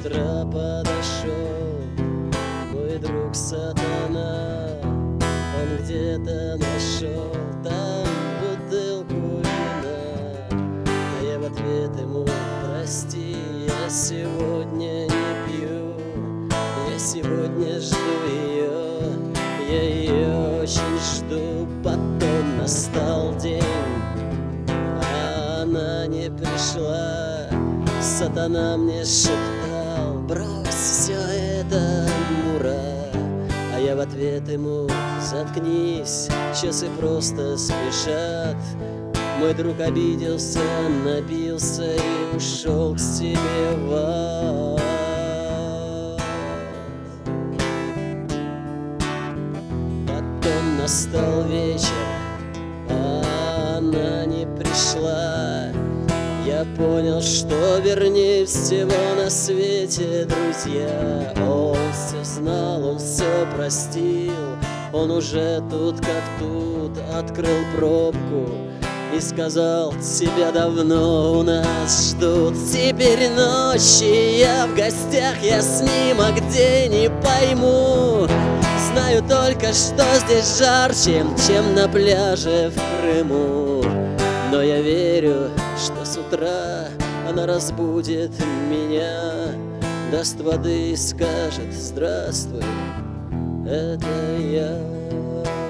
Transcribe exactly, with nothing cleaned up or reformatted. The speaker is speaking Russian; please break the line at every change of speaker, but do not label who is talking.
утра подошел мой друг сатана. Он где-то нашел там бутылку вина, а я в ответ ему: прости, я сегодня не пью, я сегодня жду ее, я ее очень жду. Потом настал день, а она не пришла. Сатана мне шептал: брось все это, Мура. А я в ответ ему: заткнись, часы просто спешат. Мой друг обиделся, напился и ушел к себе в ад. Потом настал вечер, а она не пришла. Я понял, что вернее всего на свете друзья. Он все знал, он все простил, он уже тут как тут открыл пробку и сказал: тебя давно у нас ждут. Теперь ночи, я в гостях, я с ним, а где не пойму. Знаю только, что здесь жарче, чем на пляже в Крыму. Но я верю, что с утра она разбудит меня, даст воды и скажет: здравствуй, это я.